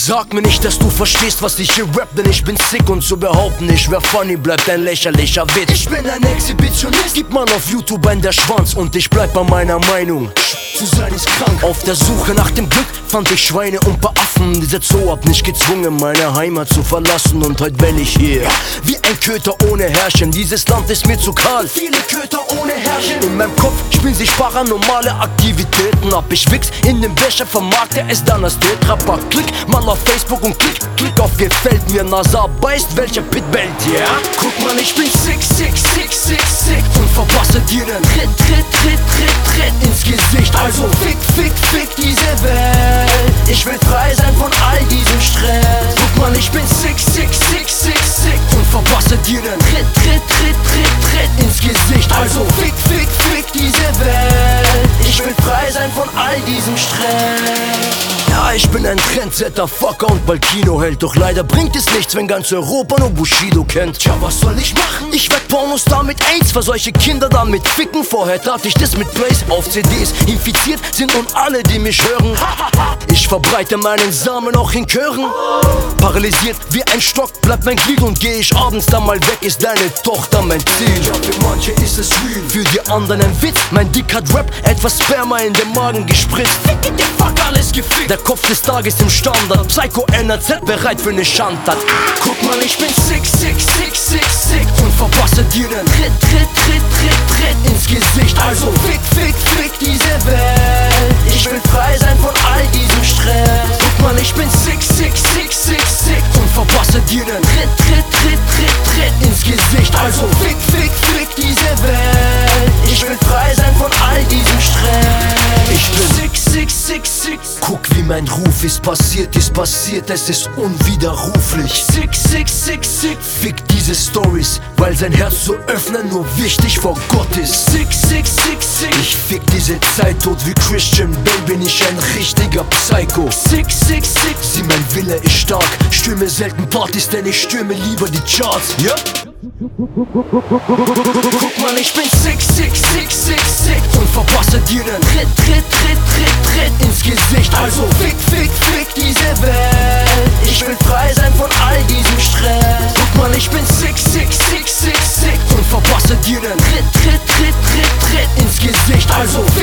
Sag mir nicht, dass du verstehst, was ich hier rap, denn ich bin sick und zu behaupten, ich wär funny, bleibt ein lächerlicher Witz. Ich bin ein Exhibitionist, gibt man auf YouTube einen der Schwanz und ich bleib bei meiner Meinung. Zu sein ist krank. Auf der Suche nach dem Glück fand ich Schweine und paar Affen. Dieser Zoo hab nicht gezwungen, meine Heimat zu verlassen und heute bin ich hier. Wie ein Köter ohne Herrchen, dieses Land ist mir zu kahl. Viele Köter ohne Herrchen. In meinem Kopf spielen sich paranormale Aktivitäten ab. Ich wichs in den Becher, vermarkte es dann als Tetrapack. Klick mal auf Facebook und klick auf gefällt mir. NASA beißt, welcher Pit bellt, yeah? Guck mal, ich bin sick und verpasse dir den Tritt ins Gesicht. Also fick diese Welt. Ich will frei sein von all diesem Stress. Guck mal, ich bin sick und verpasse dir den Tritt ins Gesicht. Also fick diese Welt. Ich will frei sein von all diesem Stress. Ja, ich bin ein Trendsetter, Fucker und bald Kinoheld. Doch leider bringt es nichts, wenn ganz Europa nur Bushido kennt. Tja, was soll ich machen? Ich werd Pornostar mit AIDS, für solche Kinder damit ficken. Vorher tat ich das mit Plays auf CDs. Infiziert sind nun alle, die mich hören. Ich verbreite meinen Samen auch in Chören. Paralysiert wie ein Stock bleibt mein Glied und geh ich abends dann mal weg, ist deine Tochter mein Ziel. Ja, für manche ist es real, für die anderen ein Witz. Mein Dick hat Rap, etwas Sperma in den Magen gespritzt. Fick in den Fuck, alles gefickt. Der Kopf des Tages im Standard, Psycho NRZ bereit für ne Schandtat. Guck mal, ich bin sick und verpasse dir den Tritt ins Gesicht. Also fick diese Welt. Ich will frei sein von all diesem Stress. Guck mal, ich bin sick und verpasse dir den Tritt ins Gesicht. Also fick diese Welt. Ich will frei sein von all diesem Stress. Ich bin sick. Guck, wie mein Ruf ist passiert, es ist unwiderruflich. Sick. Fick diese Stories, weil sein Herz zu öffnen nur wichtig vor Gott ist. Sick. Ich fick diese Zeit tot wie Christian Bale, bin ich ein richtiger Psycho. Sick. Sieh, mein Wille ist stark, stürme selten Partys, denn ich stürme lieber die Charts. Ja? Guck mal, ich bin sick und verpasse dir den Tritt ins Gesicht. Also fick diese Welt. Ich will frei sein von all diesem Stress. Guck mal, ich bin sick und verpasse dir den Tritt ins Gesicht. Also